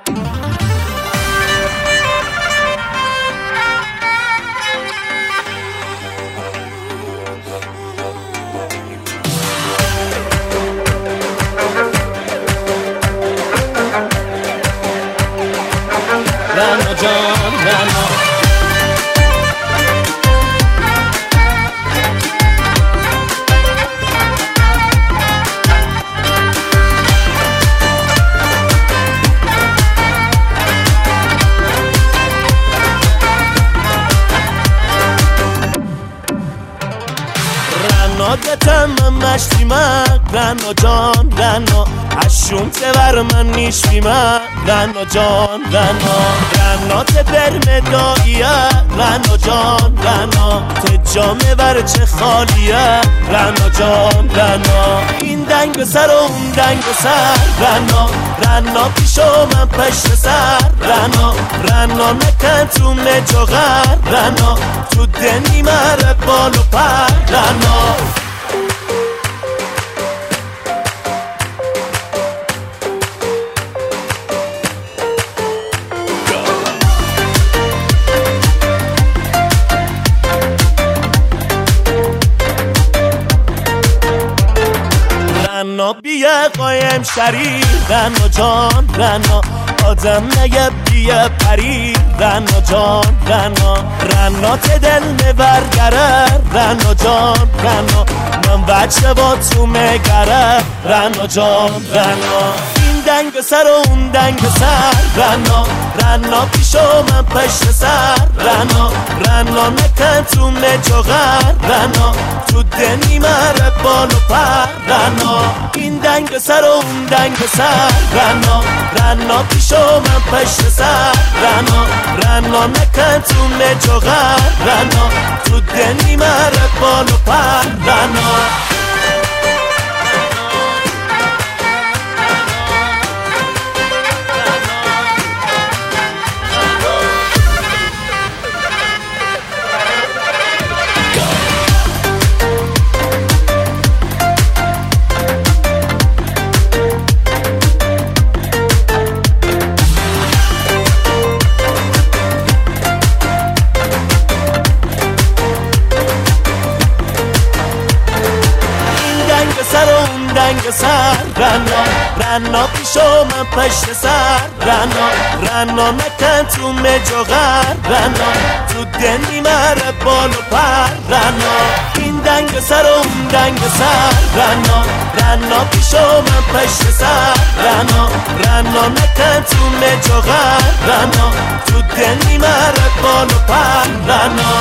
رنا جان رنا دتم مشتیما رنا جان رنا عشون تبر من نیشیما رنا جان رنا تبر مداییه رنا جان رنا تجام بر چه خالیه رنا جان رنا این دنگ سر و اون دنگ سر رنا پیشو من پشت سر رنا نکن تو مجاغر رنا تو دنی مره بالو پر رنا رنا بیه قایم شری رنا جان رنا آدم نگه بیه پری رنا جان رنا تدل مبرگره رنا جان رنا من بچه با تو مگره رنا جان رنا این دنگ سر و اون دنگ سر رنا پیشو من پشت سر رنا نکن تو مجاغر رنا تو دنی مره بالو پر رنا این دنگ سر و اون دنگ سر رنا پیشو من پشت سر رنا نکن تو مجاغر رنا تو دنی مره بالو پر رنا دنگ سر رنا پیشو من پشت سر رنا نکن تو مجاغر رنا تو دنی مره بالو پر رنا این دنگ سر و اون دنگ سر رنا پیشو من پشت سر رنا نکن تو مجاغر رنا تو دنی مره بالو پر رنا